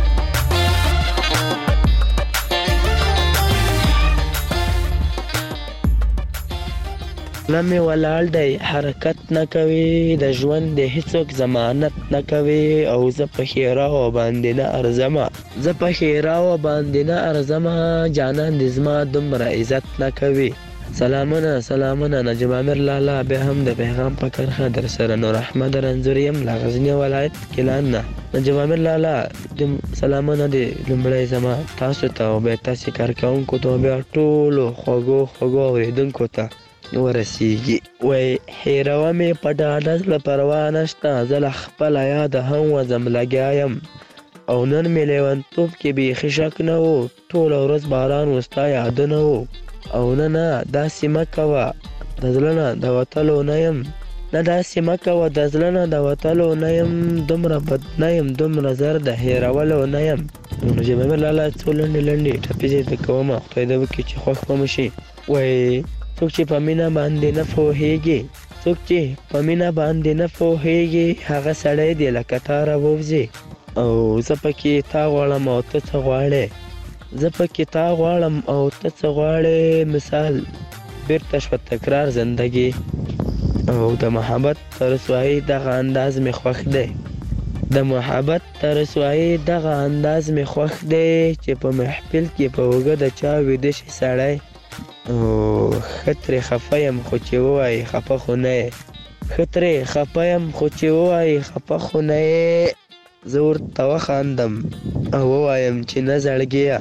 لمه ولاړ دی حرکت نه کوي د ژوند د هیڅوک ضمانت نه کوي او زه په خیرا و باندې نه ارزما زه په خیرا و باندې نه ارزما جانان د زما دومره عزت نه کوي. سلامونه سلامونه نجیب عامر لالا به هم د پیغام په کرخه در سره نور احمد رنځوریم لا غزنی ولایت کلان نه نجیب عامر لالا د سلامونه د لمړی زما تاسو ته او به تاسو کارکونکو ته بیا ټولو خوږو اوریدونکو ته ورسیږي. وای هیروا مې په ډاډه زړه پروا نشته زه له خپله یاده هم وځم لګیا یم او نن مې لیونتوب کې بیخي شک نه و ټوله ورځ باران و ستا یادونه و او نه داسې مه کوه د زړه نه د وتلو نه یم نه داسې مه کوه د زړه نه د وتلو نه یم دومره بد نه یم دومره زر د هیرولو نه یم. نجیب عامر لالا څو لنډې ټپې زه کومه خدای دې وکړي چې خوښ به مو شي. وای څوک چې په مینه باندې نه پوهېږي څوک چې په مینه باندې نه پوهېږي هغه سړی دی لکه تا راووځي او زه پکې تا غواړم او ته څه غواړې زه پکې تا غواړم او ته څه غواړې مثال بیرته شوه تکرار زندګي او د محبت رسوایي دغه انداز مې خوښ دی د محبت رسوایي دغه انداز مې خوښ دی چې په محفل کې په اوږه د چا ویده شي سړی او خطرې خفه یم خو چې ووایي خفه خو نه یې خطرې خفه یم خو چې ووایي خفه خو نه یې زه ورته وخاندم او ووایم چې نه زړګیه.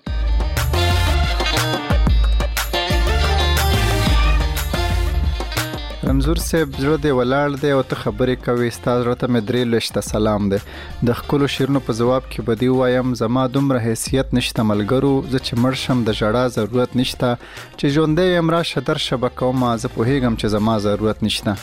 رمزور صاحب زړه دی ولاړ دی او ته خبرې کوي ستا زړه ته مې درې لشته سلام دی د ښکلو شعرونو په ځواب کې به دې ووایم زما دومره حیثیت نشته ملګرو زه چې مړ شم د ژړا ضرورت نشته چې ژوندی یم راشه درشه به کومه زه پوهېږم چې زما ضرورت نشته.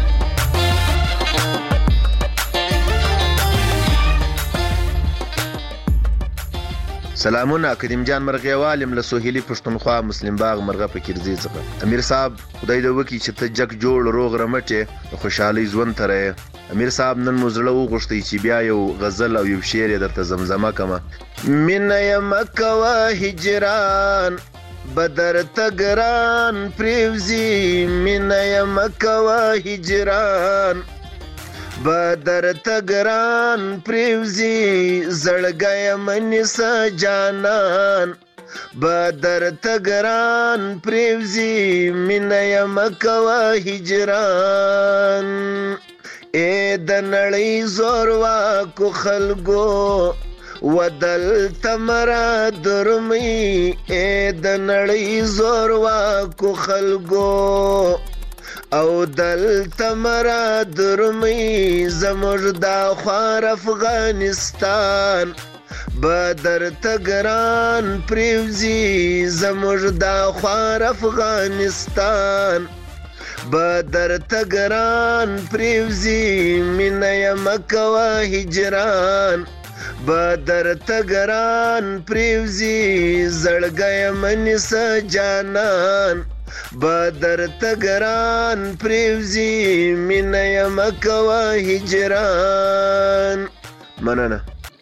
سلامونه قدیم جان مرغیوال یم له سهیلي پښتونخوا مسلم باغ مرغه په کرزي څخه. امیر صاحب خدای دې وکړي چې ته جګ جوړ روغ رمټې خوشحالۍ ژوند ته رهې. امیر صاحب نن مو زړه وغوښتی چې بیا یو غزل او یو شعر یې درته زمزمه کړمه. مینه یمه کوه هجران بدر تګران پرېوځي مینه یمه کوه هجران بدر تګران پرېوځي زړګی منیسه جانان بدر تګران پرېوځي مینه یمه کوه هجران. ای د نړۍ زورواکو خلکو ودلته مره درمي ای د نړۍ زورواکو خلکو او دلته مره درمي زموږ دا خوار افغانستان بدر تګران پرېوځي زموږ دا خوار افغانستان بدر تګران پرېوځي مینه یمه کوه هجران بدر تګران پرېوځي زړګی منیسه جانان بدر تګران پرېوځي مینه یمه کوه هجران. مننه.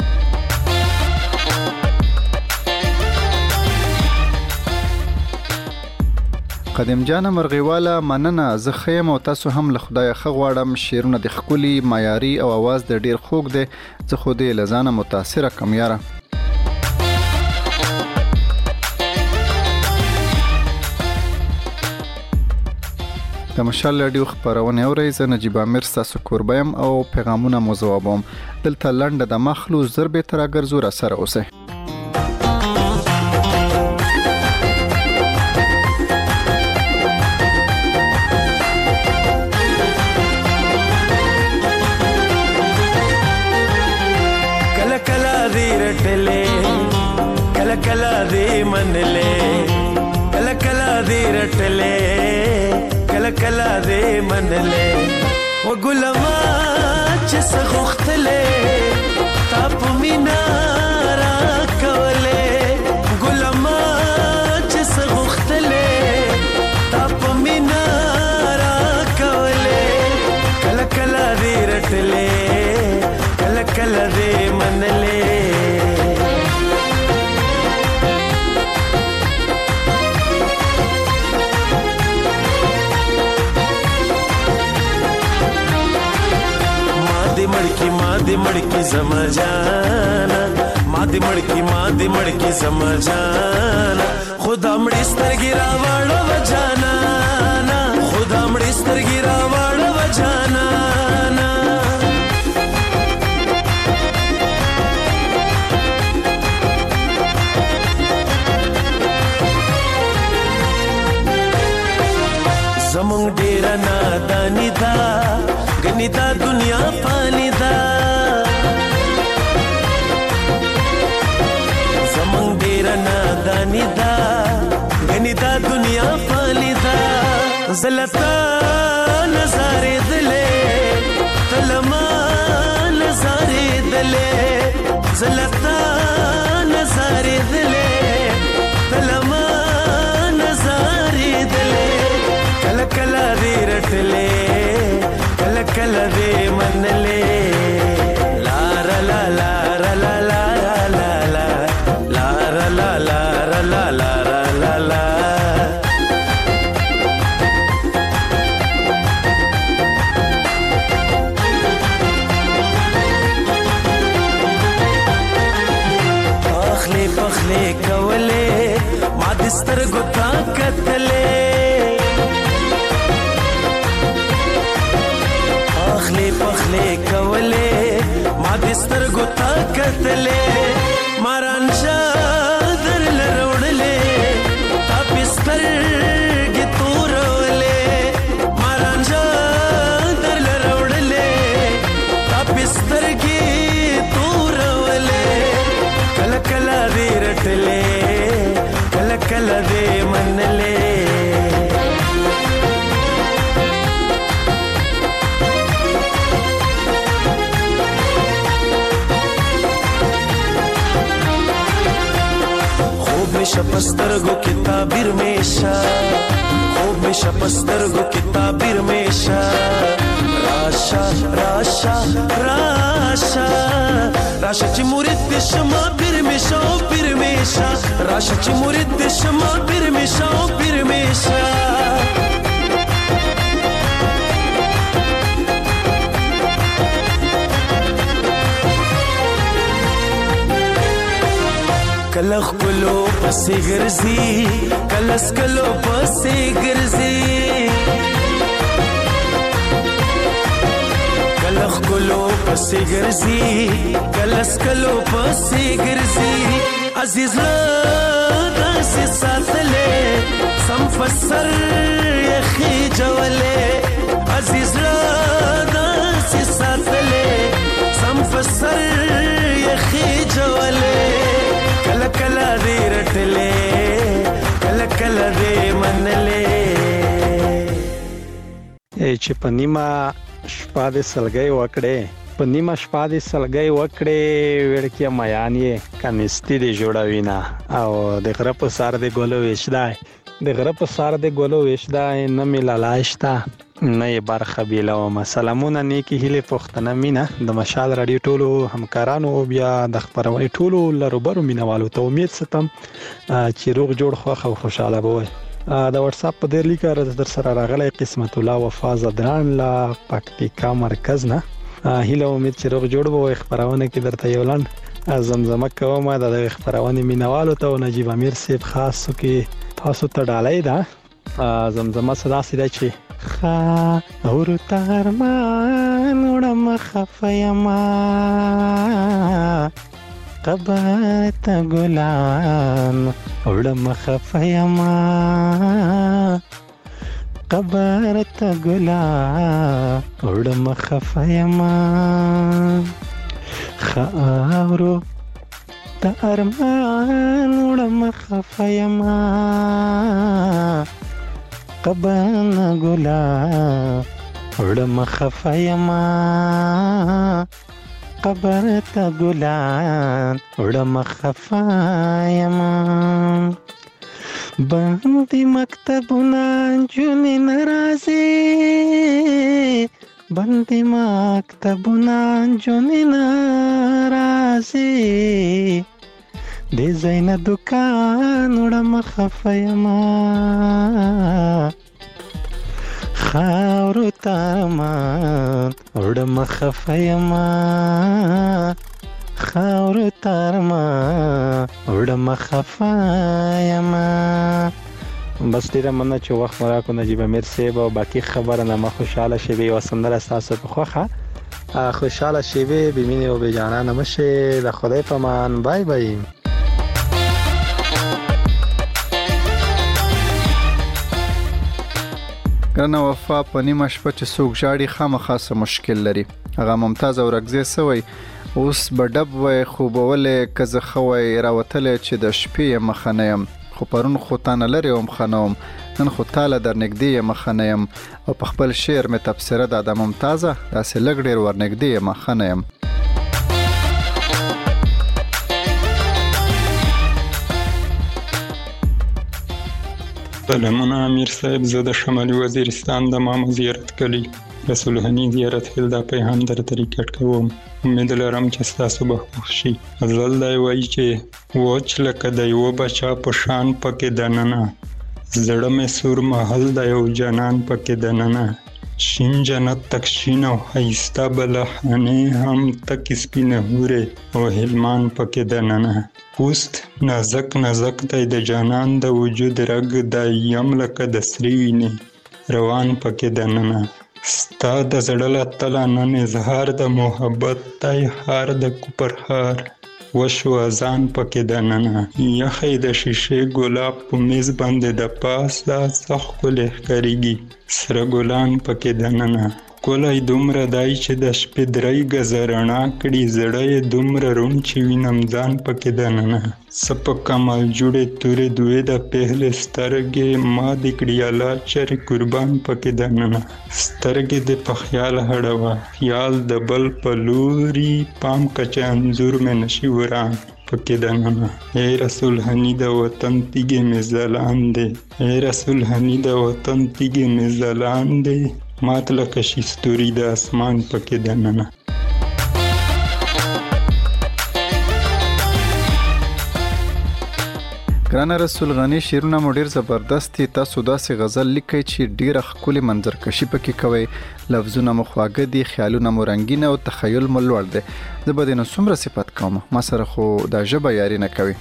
قدیم جان مرغیواله مننه زه ښه یم او تاسو هم له خدایه ښه غواړم شعرونه د ښکلي معیاري او اواز د ډېر خوږ دی زه خو دې له ځانه متاثره کم یاره. د مشال راډیو خپرونه اورئ زه نجیب عامر ستاسو کوربه یم او پیغامونه مو ځوابوم دلته لنډه د مخلو زر بېرته راګرځو راسره اوسئ.
رټلې کله کله دې منلې کله کله دې رټلې کله کله دې منلې و ګلما چې سغختلې تا په مینا را کولې ګلما چې سغختلې تا په مینا را کولې کله کله دې رټلې کله کله دې منلې मादी मड़की समा जाना मादी मड़की समा जाना खुदा मड़ी स्तर गिरा वाला वजाना खुदा मड़ी स्तर गिरा वाला वजाना जमुंग डेरा नादानी दा गनीता दुनिया पानी दा जमंग डेरा नादानी दा गनीता दुनिया पानी दा जलता नजारे दले तलमा नजारे दले जलता नजारे दले तलमा नजारे दले कल कला दे रटले कल कल दे मनले ला रा ला ला रा ला ला ला ला ला रा ला ला रा ला ला ला ला पखले पखले कवले मादिस्तर गुता कतले पखले कवले ما دستر ګوتا کتلې ماران شادر لروړلې تا بستر کې تورولې ماران شادر لروړلې تا بستر کې تورولې کله کله دې رټلې کله کله دې منلې शपस्तर गो किताबिर मेशा खूब में शपस्तर गो किताबिर मेशा राशा राशा राशा राशा ची मुरीद शमा बिर मेशा राशा ची मुरीद शमा बिर मेशा कलख कलो पसे गिरजी कलस कलो पसे गिरजी कलख कलो पसे गिरजी कलस कलो पसे गिरजी अजीज से साथले संफसर यखी जवले अजीज से साथले संफसर यखी जवले कल कल दे रटले कल कल दे मनले
چې په نیمه شپه د سلګۍ وکړې په نیمه شپه د سلګۍ وکړې وړکې میانې کنيستي دې جوړوينا او د غره په سار د ګلو وښدای د غره په سار د ګلو وښدای نه ملالاشتا نه یې برخه بیلو سلامونه نیکی هیله پښتنه مینا د مشال رادیو ټولو همکارانو بیا د خبرونې ټولو لروبرو مینوالو ته امید ستم چې روغ جوړ خو خوشاله بوي د واتس اپ په دې لیکه در سره راغلی قسمت الله وفا زدران لا پکتیکا مرکز نه هیله امید چې روغ جوړ بوي خبرونه کې درته یو لاند زمزمه کوم د خبرونه مینوالو ته نجیب امیر سیب خاصو کې تاسو ته ډالۍ ده زمزمه صدا سیده چې خا اور تارمان وړم خفیما قبر ته ګلان وړم خفیما قبر ته ګلان وړم خفیما خاورو د ارمان وړم خفیما قبان ګلا وړم خفیما قبر ته ګلان وړم خفیما باندې مکتبونه جونې ناراضي باندې مکتبونه جونې ناراضي د زین دکان وړم خفیما خاورو تارمان وړم خفیما خاورو تارمان وړم خفیما. بس ډیره مننه چې وخت مو راکړو نجیب امیر صاحب او باقي خبرنامه خوشاله شوي او سندره ستاسو په خوښه خوشاله شوي بې مینې او بې جانانه مه شئ. د خدای په امان. بای بای.
ګرانه وفا په نیمه شپه چې څوک ژاړي خامخا څه مشکل لري. هغه ممتاز اورکزی سوی اوس به ډب وی خوبولې که زه ښه وی راوتلی چې د شپې یې مخه نه یم خو پرون خو تا نه لرې وم ښه نه وم نن خو تاله در نږدې یې مخه نه یم او په خپل شعر مې تبصره ده د ممتازه داسې لږ ډېر ورنږدې یم ښه نه یم.
سلامونه امیر صاحب، زه د شمالي وزیرستان د مامو زیارت کلی رسول هني زیارت هیل دا پیغام درته ریکارډ کوم. امید لرم چې ستاسو به خوښ شي. غزل دی وایي چې وچ لکه د یوه بچا په شان پکې دننه زړه مې سور محل دی او جانان پکې دننه شین جنت تک شین او ښایسته بلخانې هم تک سپینه هورې او هلمان پکې دننه پوست نازک نازک دی د جانان د وجود رګ دی یم لکه د سرې وینې روان پکې دننه ستا د زړه له تله نن اظهار د محبت دی هار د کوپر هار وشو اذان پکې دننه یخې د شیشې ګلاب په میز باندې د پاسه څه ښکلی ښکارېږي سره ګلان پکې دننه ښکلی دومره دی چې د شپې درې ګزه رڼا کړي زړه یې دومره روڼ چې وینم ځان پکې دننه څه په کمال جوړې تورې دوې د پهلې سترګې ما دې کړي الله چرې قربان پکې دننه سترګې دې په خیال هړوه خیال د بل په لوري پام کچه انځور مې نشي وران پکې دننه ای رسول هني د وطن تیږې مې ځلان دی ای رسول هني د وطن تیږې مې ځلان دی مات لکه شي ستوري د اسمان پکې دننه.
ګرانه رسول غني شعرونه مو ډیر زبردست دي. تاسو داسې غزل لیکئ چې ډیره ښکلې منظرکشي پکې کوئ لفظونه مو خواږه دي خیالونه مو رنګین او تخیل مو لوړ دی. زه به دې نو څومره صفت کوم ما سره خو دا ژبه یاري نه کوي.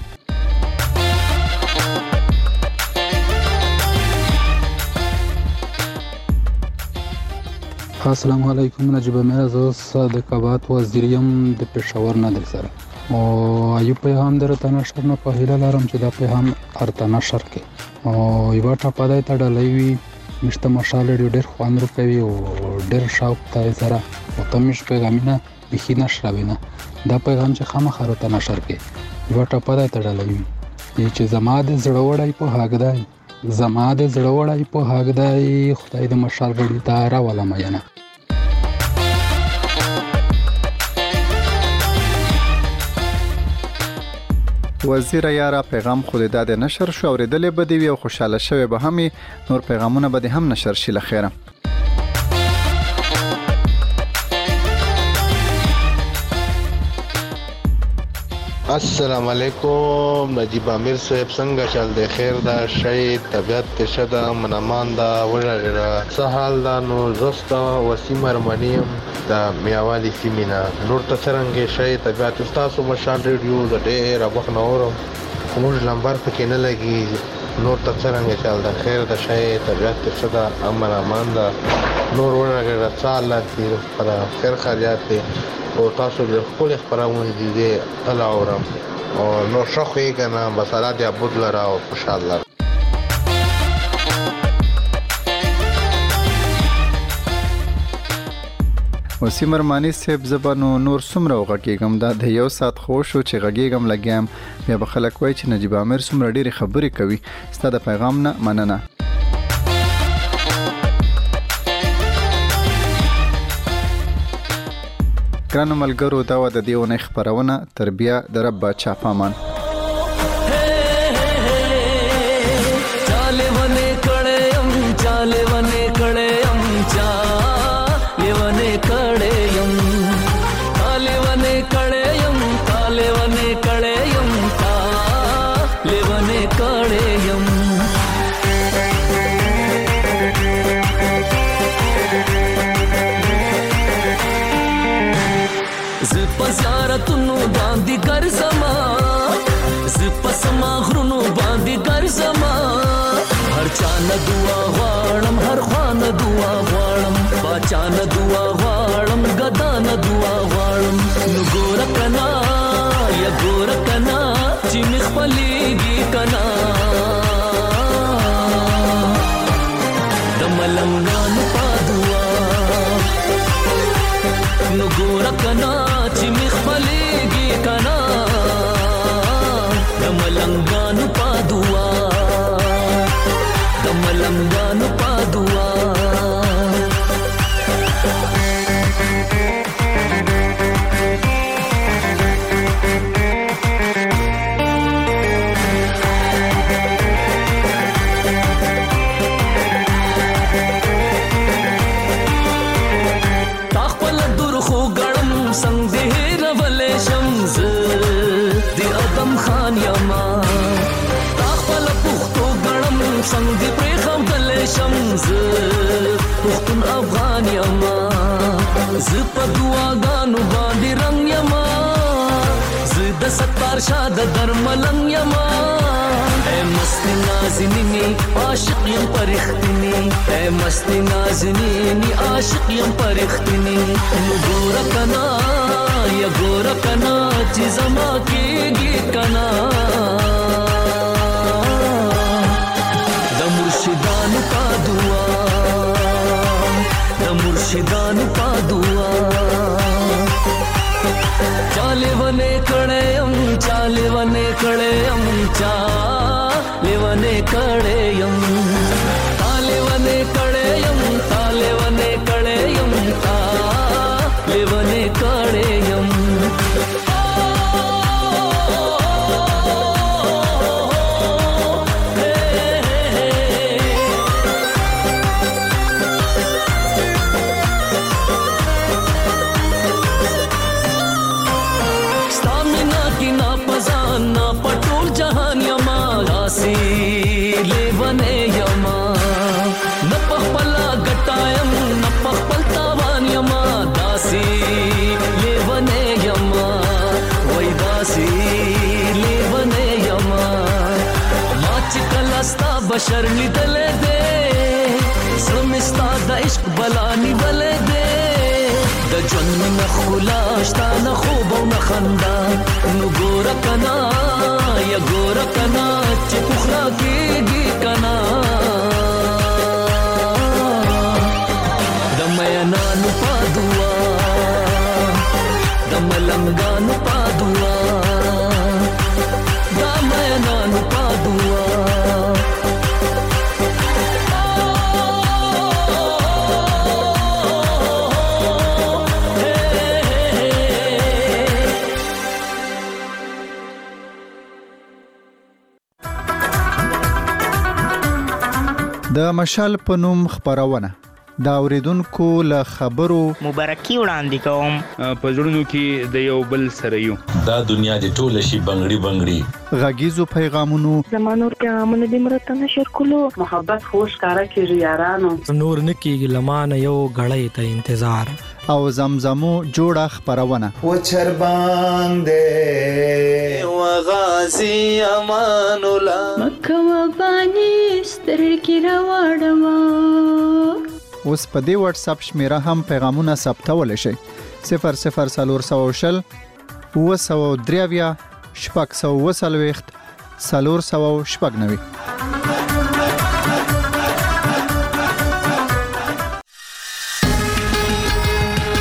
السلام علیکم نجیب امیر زه صادق آباد وزیریم د پېښور نه در سره او ایو پیغام درته نشر نه په هیله لرم چې دا پیغام ارته نشر کې او یو ټاپه دی ته ډالۍ وي مشته مشال ډېر خوند کوي او ډېر شوق ته سره او تمش پیغامونه بخي نشروي نه دا پیغام چې خامخا ته نشر کې یو ټاپه دی ته ډالۍ وي چې زما د زړه وړای په هاګ دی زما د زړه وړای په هاګ دی خدای د مشال غړي ته راولا مینه.
وزیر یاره پیغام خود داده نشر شو اوریدلې بدی وی او خوشاله شوه به همي نور پیغامونه به هم نشر شي لخيره.
السلام علیکم نجیب امیر صاحب څنګه چل دی خیر دا شی طبیعت ته شدا منامان دا وړه سهال دا نو زستا وسیم ارمنیم دا میاوالی سیمینا نور ته څنګه شی طبیعت تاسو مشان ریډیو د ډېر وخت نورم کوم لمبر پکې نه لګي نور ته څنګه چل دا خیر دا شی طبیعت ته شدا منامان دا نور وړه سال کې پر خیر خیرات او تاسو د خپل خبرونه دي الله اورم او نو شخوي کنه بسالات یا بود لرا او خوشاله.
وسیم ارمانی صاحب زبانو نور څومره وغږیږم دا د یو ساعت خو شو چې غږیږم لګیم بیا به خلک وایي چې نجیب عامر څومره ډېرې خبرې کوي ستا د پیغام نه مننه ګرانو ملګرو دا وه د دې اونۍ خپرونه تر بیا د رب باچا پامان
زیارتونو باندې ګرځما زپسما غرونو باندې ګرځما هر چا نه دعا غواړم هر خوا نه دعا غواړم باچا نه دعا غواړم ګدا نه دعا غواړم نو ګور کنا یا ګور کنا چې مخبلېږي کنا د ملنګانو په دعا نو ګور کنا چې مخبلېږي کنا د ملنګانو په دعا د ملنګانو په دعا څنګه دې پرې خم دلې شمز پښتون افغان یما ز په دعاګانو باندې رنگ یما ز د ستار شاد درملنګ یما اے مست نازنینی عاشق یم پرختنی اے مست نازنینی عاشق یم پرختنی نو ګور کنا یا ګور کنا چې زما کېږي کنا مرشدان پا دعا د مرشدان پا دعا چاله ونه کړم چاله ونه کړم چاله ونه کړم تاله ونه کړم تاله ونه کړم تاله ونه کړم بشر لیدلې دې سمستا د عشق بلانی ولې دې د ژوند نه خلاصتا نه خوب او نه خندا نو ګور کنا یا ګور کنا چې پخلا کېږي کنا د مینانو په دعا د ملنګانو په دعا د مینانو په دعا
د مشال په نوم خبرونه دا اوریدونکو له خبرو
مبارکي وړاندې کوم
په ژوندونو کې د یو بل سره یو
دا دنیا د ټوله شي بنگړي بنگړي
غږیزو پیغامونو
زمانور پیغامونه د مرته نشر کولو
محبت خوش کارا کیږي یارانو
نور نکیږي لمانه یو غړې ته انتظار
او زمزمو جوړه خبرونه
و چرباندې
و غازی امان الله
مکه و بانی سترګې راوړما
اوس په دې واتس اپ شمیره هم پیغامونه ثبتول شي 00400 923 شپږ 490